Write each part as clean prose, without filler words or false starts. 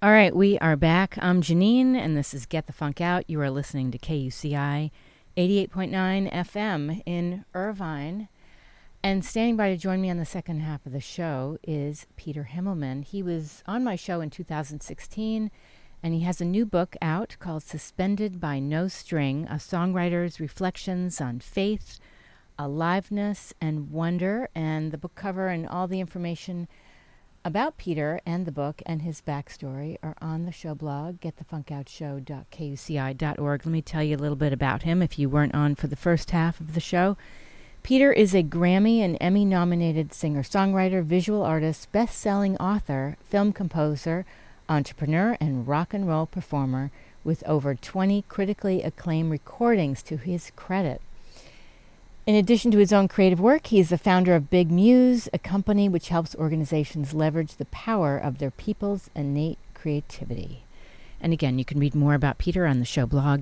All right, we are back. I'm Janine, and this is Get the Funk Out. You are listening to KUCI 88.9 FM in Irvine. And standing by to join me on the second half of the show is Peter Himmelman. He was on my show in 2016, and he has a new book out called Suspended by No String, a songwriter's reflections on faith, aliveness, and wonder. And the book cover and all the information about Peter and the book and his backstory are on the show blog, getthefunkoutshow.kuci.org. Let me tell you a little bit about him if you weren't on for the first half of the show. Peter is a Grammy and Emmy-nominated singer-songwriter, visual artist, best-selling author, film composer, entrepreneur, and rock and roll performer with over 20 critically acclaimed recordings to his credit. In addition to his own creative work, he is the founder of Big Muse, a company which helps organizations leverage the power of their people's innate creativity. And again, you can read more about Peter on the show blog,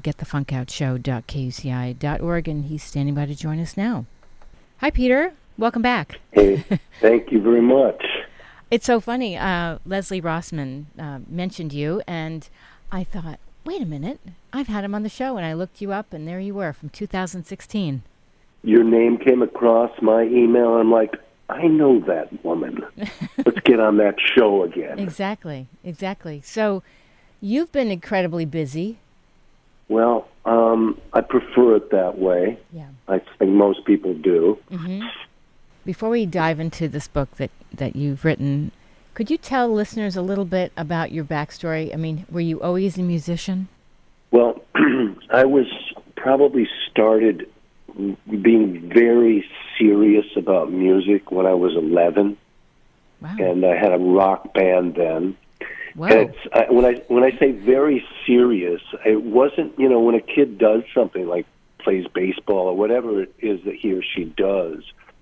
getthefunkoutshow.kuci.org, and he's standing by to join us now. Hi, Peter. Welcome back. Hey, thank you very much. It's so funny. Leslie Rossman mentioned you, and I thought, wait a minute, I've had him on the show, and I looked you up, and there you were from 2016. Your name came across my email, and I'm like, I know that woman. Let's get on that show again. Exactly. So you've been incredibly busy. Well, I prefer it that way. Yeah. I think most people do. Mm-hmm. Before we dive into this book that you've written, could you tell listeners a little bit about your backstory? I mean, were you always a musician? Well, I was probably started being very serious about music when I was 11. Wow. And I had a rock band then. Wow. And when I say very serious, it wasn't, when a kid does something like plays baseball or whatever it is that he or she does,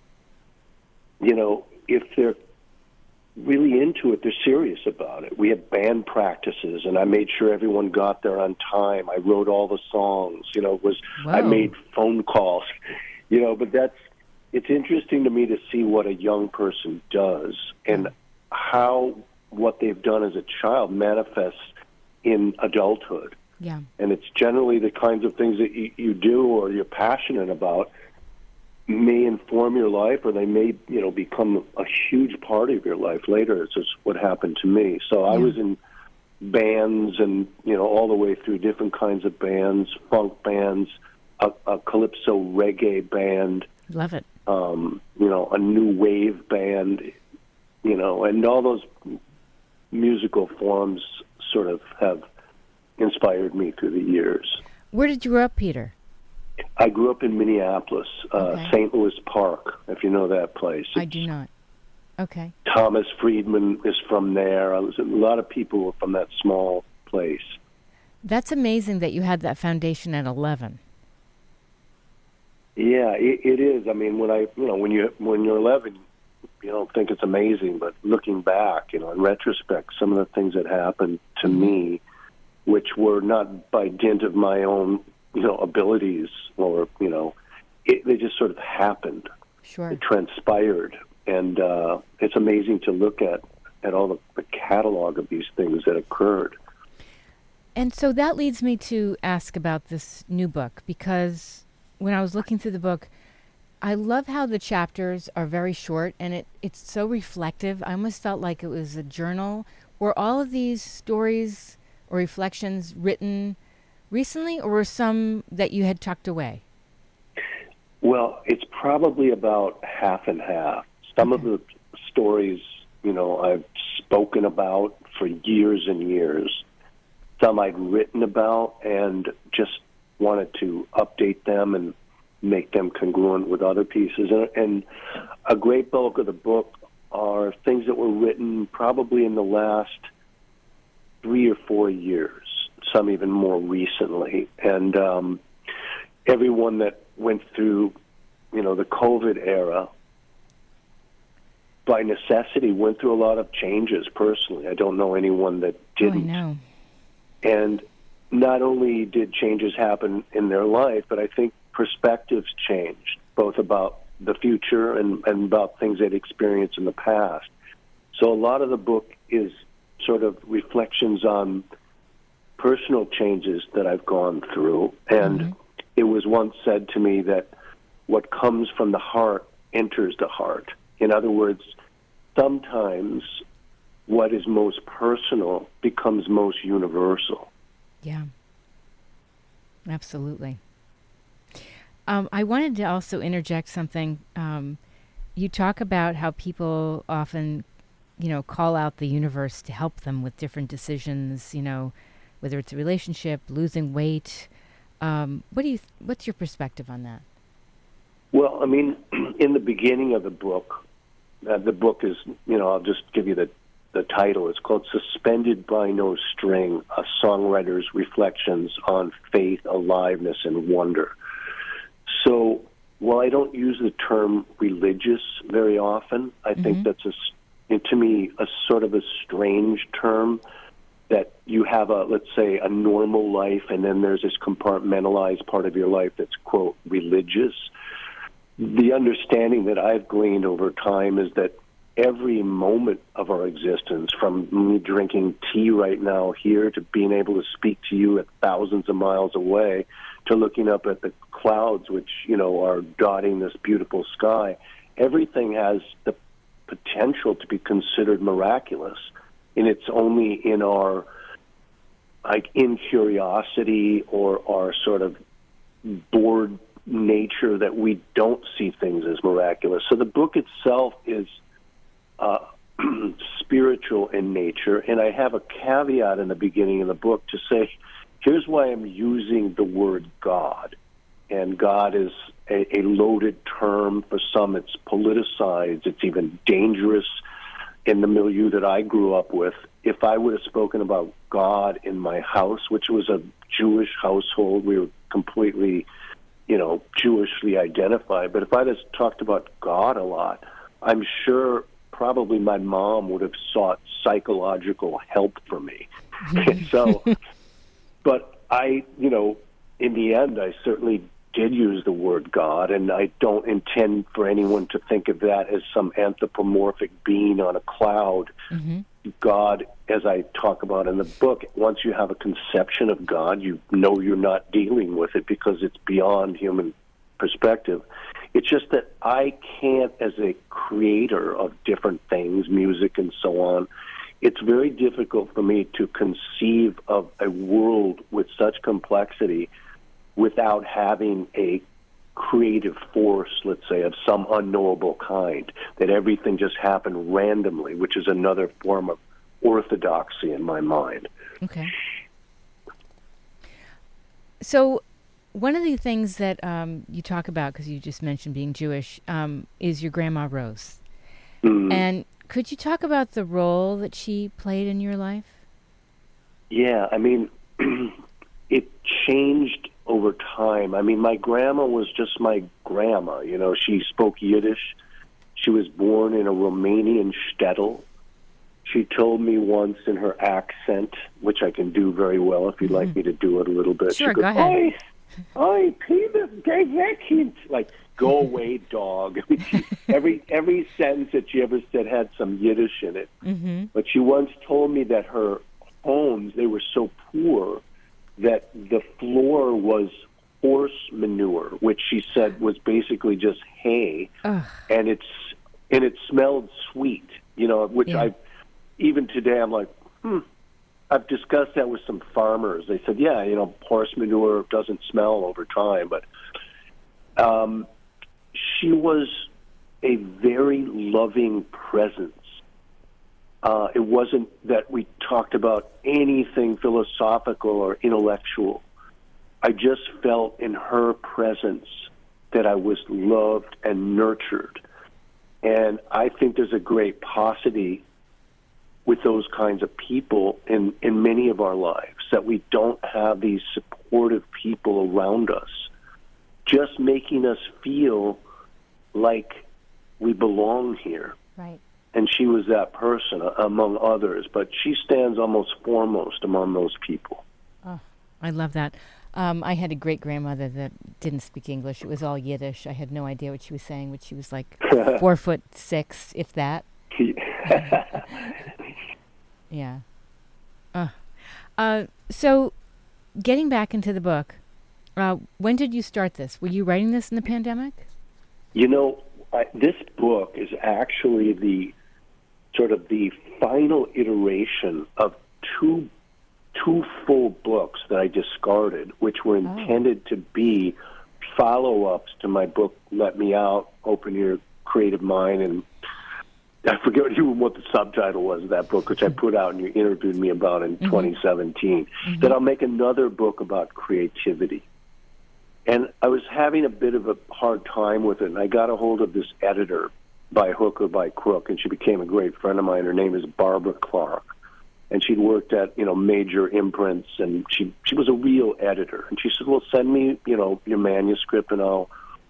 if they're really into it, they're serious about it. We had band practices, and I made sure everyone got there on time. I wrote all the songs. I made phone calls. But it's interesting to me to see what a young person does and how what they've done as a child manifests in adulthood. Yeah. And it's generally the kinds of things that you do or you're passionate about may inform your life, or they may, become a huge part of your life later. It's just what happened to me. So I was in bands and, all the way through different kinds of bands, funk bands, a calypso reggae band. Love it. A new wave band, and all those musical forms sort of have inspired me through the years. Where did you grow up, Peter? I grew up in Minneapolis, St. Louis Park, if you know that place. I do not. Okay. Thomas Friedman is from there. A lot of people were from that small place. That's amazing that you had that foundation at 11. Yeah, it is. I mean, when you're 11, you don't think it's amazing, but looking back, in retrospect, some of the things that happened to me, which were not by dint of my own abilities, or, they just sort of happened. Sure. It transpired. And it's amazing to look at all the catalog of these things that occurred. And so that leads me to ask about this new book, because when I was looking through the book, I love how the chapters are very short, and it's so reflective. I almost felt like it was a journal. Were all of these stories or reflections written recently, or were some that you had tucked away? Well, it's probably about half and half. Some of the stories, I've spoken about for years and years. Some I'd written about and just wanted to update them and make them congruent with other pieces. And a great bulk of the book are things that were written probably in the last 3 or 4 years, some even more recently. And everyone that went through, the COVID era, by necessity, went through a lot of changes personally. I don't know anyone that didn't. Oh, I know. And not only did changes happen in their life, but I think perspectives changed, both about the future and about things they'd experienced in the past. So a lot of the book is sort of reflections on personal changes that I've gone through. And it was once said to me that what comes from the heart enters the heart. In other words, sometimes what is most personal becomes most universal. Yeah, absolutely. I wanted to also interject something. You talk about how people often, call out the universe to help them with different decisions, whether it's a relationship, losing weight. What's your perspective on that? Well, I mean, in the beginning of the book is, I'll just give you the title. It's called Suspended by No String, a songwriter's reflections on faith, aliveness, and wonder. So while I don't use the term religious very often, I think that's, to me, a sort of a strange term, that you have let's say, a normal life, and then there's this compartmentalized part of your life that's, quote, religious. The understanding that I've gleaned over time is that every moment of our existence, from me drinking tea right now here to being able to speak to you at thousands of miles away, to looking up at the clouds, which, are dotting this beautiful sky, everything has the potential to be considered miraculous. And it's only in our, incuriosity or our sort of bored nature that we don't see things as miraculous. So the book itself is spiritual in nature, and I have a caveat in the beginning of the book to say, here's why I'm using the word God. And God is a loaded term. For some, it's politicized. It's even dangerous in the milieu that I grew up with. If I would have spoken about God in my house, which was a Jewish household, we were completely, Jewishly identified. But if I'd have talked about God a lot, I'm sure probably my mom would have sought psychological help for me. So, but I, in the end, I certainly did use the word God, and I don't intend for anyone to think of that as some anthropomorphic being on a cloud. God, as I talk about in the book, once you have a conception of God, you know you're not dealing with it because it's beyond human perspective. It's just that I can't, as a creator of different things, music and so on, it's very difficult for me to conceive of a world with such complexity without having a creative force, let's say, of some unknowable kind, that everything just happened randomly, which is another form of orthodoxy in my mind. Okay. So one of the things that you talk about, because you just mentioned being Jewish, is your Grandma Rose. And could you talk about the role that she played in your life? Yeah, I mean, it changed over time. I mean, my grandma was just my grandma. She spoke Yiddish. She was born in a Romanian shtetl. She told me once in her accent, which I can do very well if you'd like me to do it a little bit. Sure, she goes, go ahead. Oi, Peter, get that, like, go away, dog. Every sentence that she ever said had some Yiddish in it. But she once told me that her homes, they were so poor that the floor was horse manure, which she said was basically just hay, and it smelled sweet, which even today I'm like, I've discussed that with some farmers. They said, yeah, horse manure doesn't smell over time, but she was a very loving presence. It wasn't that we talked about anything philosophical or intellectual. I just felt in her presence that I was loved and nurtured. And I think there's a great paucity with those kinds of people in many of our lives, that we don't have these supportive people around us, just making us feel like we belong here. Right. And she was that person, among others, but she stands almost foremost among those people. Oh, I love that. I had a great-grandmother that didn't speak English. It was all Yiddish. I had no idea what she was saying, but she was like 4'6", if that. Yeah. So, getting back into the book, when did you start this? Were you writing this in the pandemic? You know, this book is actually the sort of the final iteration of two full books that I discarded, which were intended to be follow-ups to my book, Let Me Out, Open Your Creative Mind, and I forget even what the subtitle was of that book, which I put out and you interviewed me about in 2017, that I'll make another book about creativity. And I was having a bit of a hard time with it, and I got a hold of this editor by hook or by crook, and she became a great friend of mine. Her name is Barbara Clark, and she'd worked at, major imprints, and she was a real editor. And she said, well, send me, your manuscript, and I'll,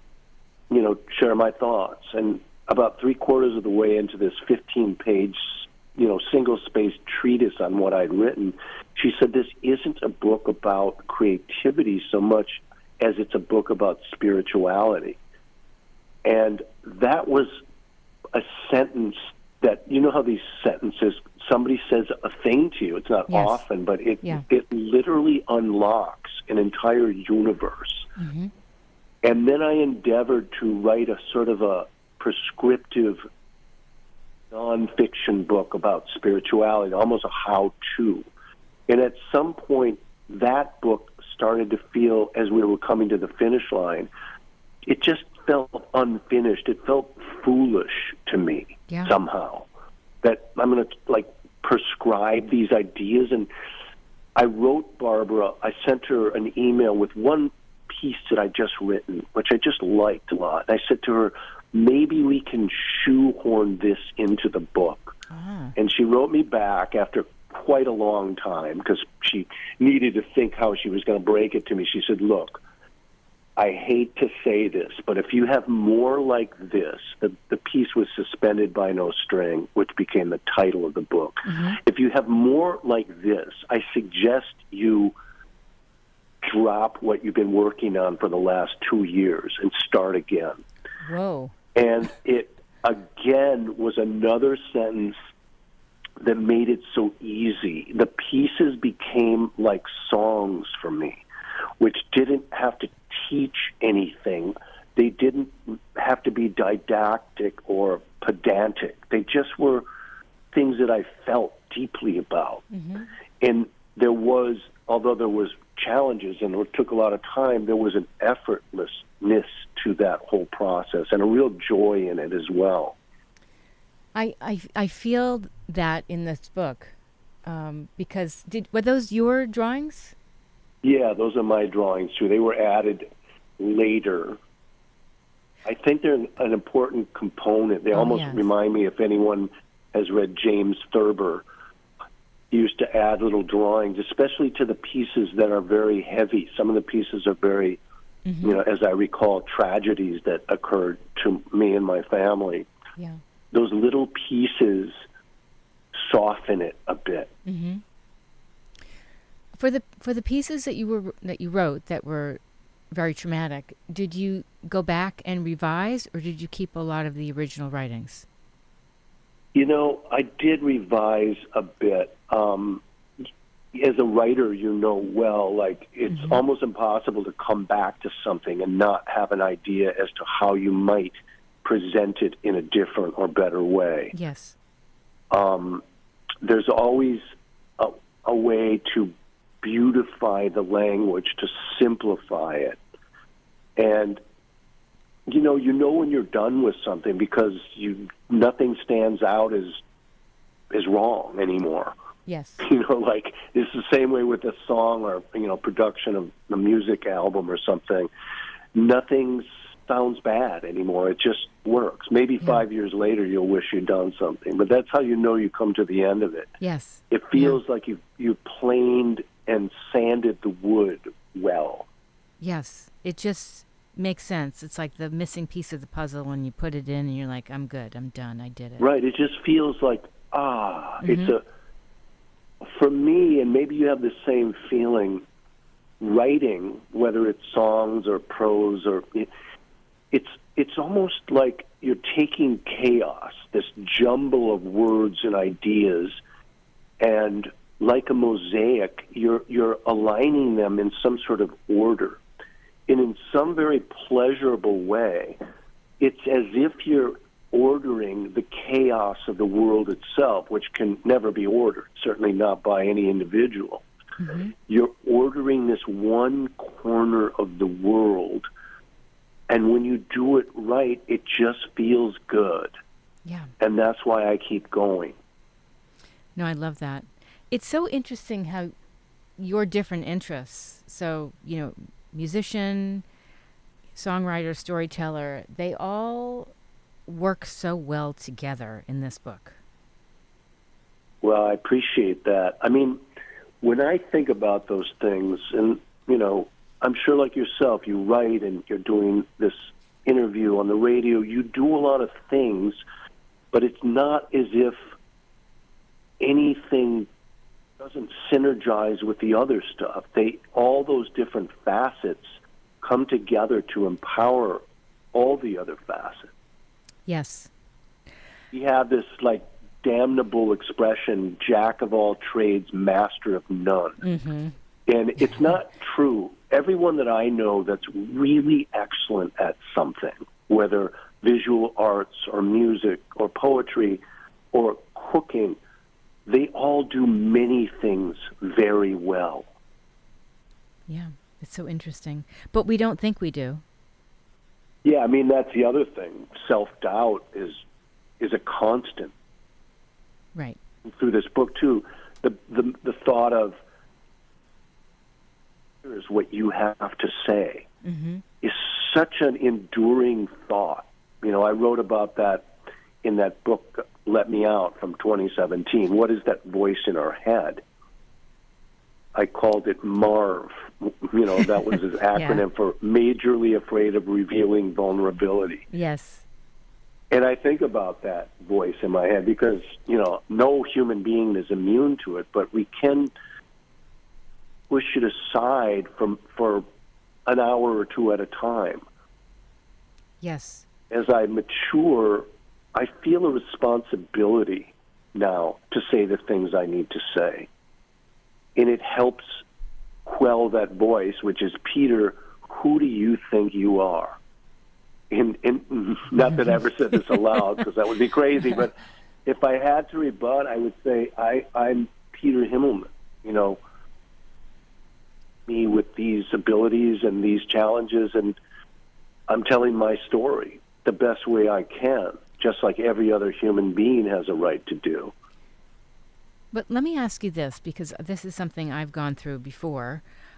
share my thoughts. And about 3/4 of the way into this 15-page, single-spaced treatise on what I'd written, she said, this isn't a book about creativity so much as it's a book about spirituality. And that was a sentence that, how these sentences, somebody says a thing to you. It's not often, but it literally unlocks an entire universe. Mm-hmm. And then I endeavored to write a sort of a prescriptive nonfiction book about spirituality, almost a how-to. And at some point, that book started to feel, as we were coming to the finish line, it just felt unfinished. It felt foolish to me somehow that I'm going to prescribe these ideas. And I wrote Barbara, I sent her an email with one piece that I just written, which I just liked a lot. And I said to her, maybe we can shoehorn this into the book. And she wrote me back after quite a long time because she needed to think how she was going to break it to me. She said, look, I hate to say this, but if you have more like this, the piece was Suspended by No String, which became the title of the book. Mm-hmm. If you have more like this, I suggest you drop what you've been working on for the last 2 years and start again. Whoa. And it, again, was another sentence that made it so easy. The pieces became like songs for me, which didn't have to teach anything. They didn't have to be didactic or pedantic. They just were things that I felt deeply about. Mm-hmm. And there was, although there was challenges and it took a lot of time, there was an effortlessness to that whole process and a real joy in it as well. I feel that in this book, because were those your drawings? Yeah, those are my drawings too. They were added later. I think they're an important component. They almost remind me, if anyone has read James Thurber, he used to add little drawings, especially to the pieces that are very heavy. Some of the pieces are very, as I recall, tragedies that occurred to me and my family. Yeah. Those little pieces soften it a bit. Mm-hmm. For the pieces that you wrote that were very traumatic, did you go back and revise, or did you keep a lot of the original writings? I did revise a bit. As a writer, it's almost impossible to come back to something and not have an idea as to how you might present it in a different or better way. Yes. There's always a way to beautify the language, to simplify it. And, you know when you're done with something because nothing stands out as wrong anymore. Yes. It's the same way with a song or, production of a music album or something. Nothing sounds bad anymore. It just works. Maybe 5 years later you'll wish you'd done something, but that's how you come to the end of it. Yes. It feels like you planed and sanded the wood well. Yes. It just makes sense. It's like the missing piece of the puzzle when you put it in and you're like, I'm good, I'm done, I did it. Right. It just feels like, it's for me, and maybe you have the same feeling, writing, whether it's songs or prose or it's almost like you're taking chaos, this jumble of words and ideas, And like a mosaic, you're aligning them in some sort of order. And in some very pleasurable way, it's as if you're ordering the chaos of the world itself, which can never be ordered, certainly not by any individual. Mm-hmm. You're ordering this one corner of the world, and when you do it right, it just feels good. Yeah. And that's why I keep going. No, I love that. It's so interesting how your different interests, so, musician, songwriter, storyteller, they all work so well together in this book. Well, I appreciate that. I mean, when I think about those things, and, I'm sure like yourself, you write and you're doing this interview on the radio, you do a lot of things, but it's not as if anything doesn't synergize with the other stuff. All those different facets come together to empower all the other facets. Yes. We have this damnable expression, jack of all trades, master of none. Mm-hmm. And it's not true. Everyone that I know that's really excellent at something, whether visual arts or music or poetry or cooking, they all do many things very well. Yeah, it's so interesting. But we don't think we do. Yeah, I mean, that's the other thing. Self-doubt is a constant. Right. Through this book, too, the thought of, here's what you have to say, mm-hmm. is such an enduring thought. I wrote about that in that book, Let Me Out, from 2017. What is that voice in our head? I called it MARV. That was his acronym for Majorly Afraid of Revealing Vulnerability. Yes. And I think about that voice in my head because, no human being is immune to it, but we can push it aside for an hour or two at a time. Yes. As I mature, I feel a responsibility now to say the things I need to say. And it helps quell that voice, which is, Peter, who do you think you are? And not that I ever said this aloud, because that would be crazy, but if I had to rebut, I would say I'm Peter Himmelman, me with these abilities and these challenges, and I'm telling my story the best way I can, just like every other human being has a right to do. But let me ask you this, because this is something I've gone through before.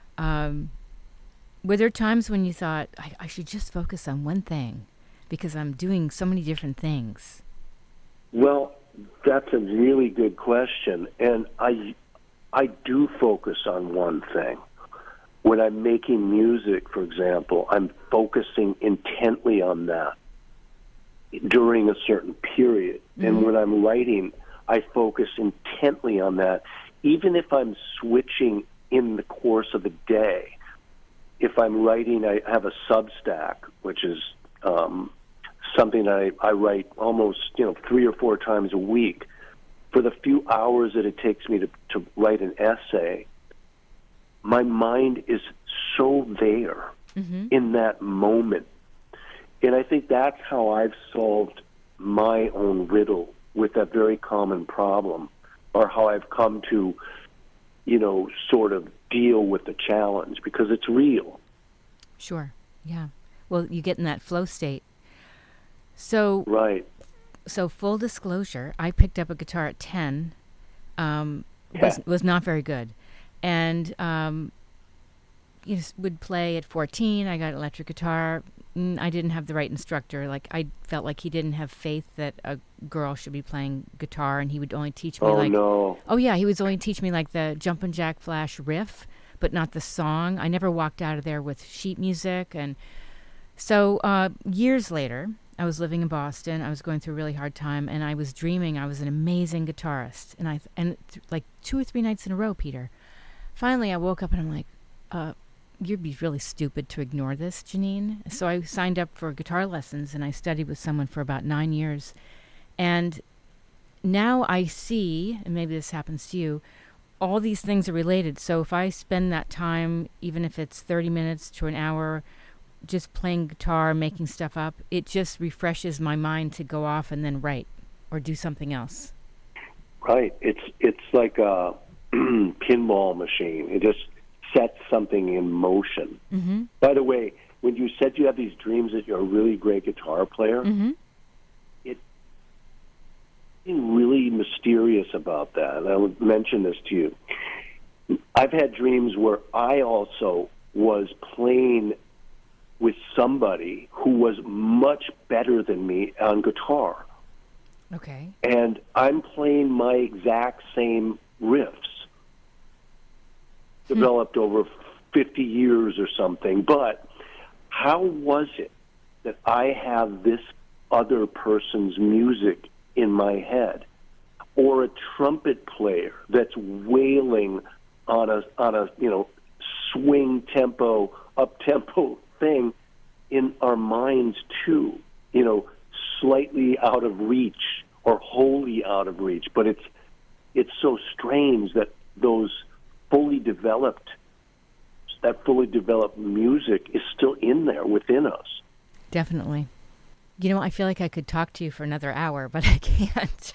Were there times when you thought, I should just focus on one thing because I'm doing so many different things? Well, that's a really good question. And I do focus on one thing. When I'm making music, for example, I'm focusing intently on that during a certain period. Mm-hmm. And when I'm writing, I focus intently on that. Even if I'm switching in the course of the day, if I'm writing, I have a Substack, which is something I write almost 3 or 4 times a week. For the few hours that it takes me to write an essay, my mind is so there mm-hmm. in that moment. And I think that's how I've solved my own riddle with that very common problem, or how I've come to, sort of deal with the challenge, because it's real. Sure, yeah. Well, you get in that flow state. So, right. So full disclosure, I picked up a guitar at 10, was not very good. And would play at 14. I got an electric guitar. I didn't have the right instructor. I felt like he didn't have faith that a girl should be playing guitar, and he would only teach me he would only teach me the Jumpin' Jack Flash riff, but not the song. I never walked out of there with sheet music. And so years later, I was living in Boston. I was going through a really hard time, and I was dreaming I was an amazing guitarist. And 2 or 3 nights in a row, Peter, finally I woke up and I'm like, you'd be really stupid to ignore this, Janine. So I signed up for guitar lessons, and I studied with someone for about 9 years. And now I see, and maybe this happens to you, all these things are related. So if I spend that time, even if it's 30 minutes to an hour, just playing guitar, making stuff up, it just refreshes my mind to go off and then write or do something else. Right. It's like a pinball machine. It just sets something in motion. Mm-hmm. By the way, when you said you have these dreams that you're a really great guitar player, Mm-hmm. it's really mysterious about that. And I would mention this to you. I've had dreams where I also was playing with somebody who was much better than me on guitar. Okay. And I'm playing my exact same riffs, developed over 50 years or something. But how was it that I have this other person's music in my head, or a trumpet player that's wailing on a swing tempo, up tempo thing in our minds too, slightly out of reach or wholly out of reach. But it's so strange that that fully developed music is still in there within us. Definitely. I feel like I could talk to you for another hour, but I can't.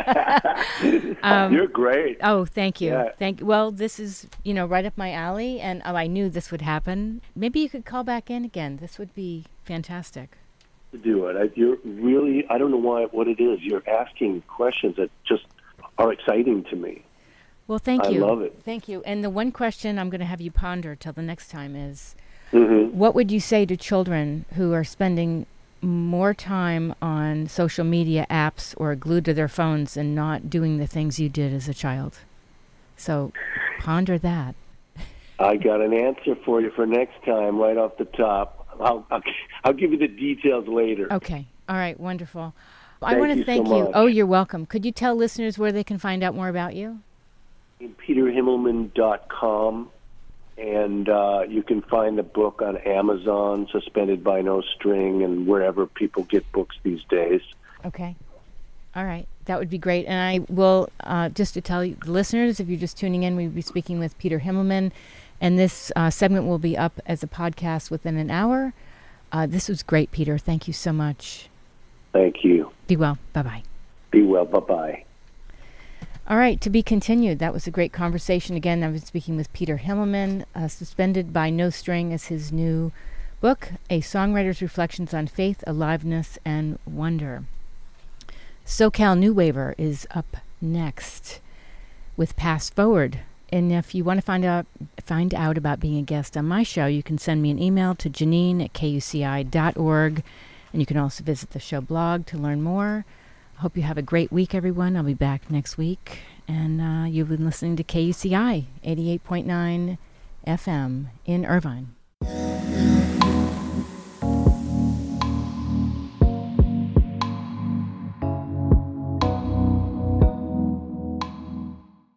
You're great. Oh, thank you. Yeah. Well, this is, right up my alley, and I knew this would happen. Maybe you could call back in again. This would be fantastic. To do it. I don't know what it is. You're asking questions that just are exciting to me. Well, thank you. I love it. Thank you. And the one question I'm going to have you ponder till the next time is, mm-hmm. What would you say to children who are spending more time on social media apps or glued to their phones and not doing the things you did as a child? So ponder that. I got an answer for you for next time right off the top. I'll give you the details later. Okay. All right. Wonderful. I want to thank so you. much. Oh, you're welcome. Could you tell listeners where they can find out more about you? PeterHimmelman.com, and you can find the book on Amazon, Suspended by No String, and wherever people get books these days. Okay. All right. That would be great. And I will, just to tell you, the listeners, if you're just tuning in, we'll be speaking with Peter Himmelman, and this segment will be up as a podcast within an hour. This was great, Peter. Thank you so much. Thank you. Be well. Bye-bye. Be well. Bye-bye. All right, to be continued. That was a great conversation. Again, I was speaking with Peter Himmelman. Suspended by No String is his new book, A Songwriter's Reflections on Faith, Aliveness, and Wonder. SoCal New Waver is up next with Pass Forward. And if you want to find out about being a guest on my show, you can send me an email to Janine@kuci.org. And you can also visit the show blog to learn more. I hope you have a great week, everyone. I'll be back next week. And you've been listening to KUCI 88.9 FM in Irvine.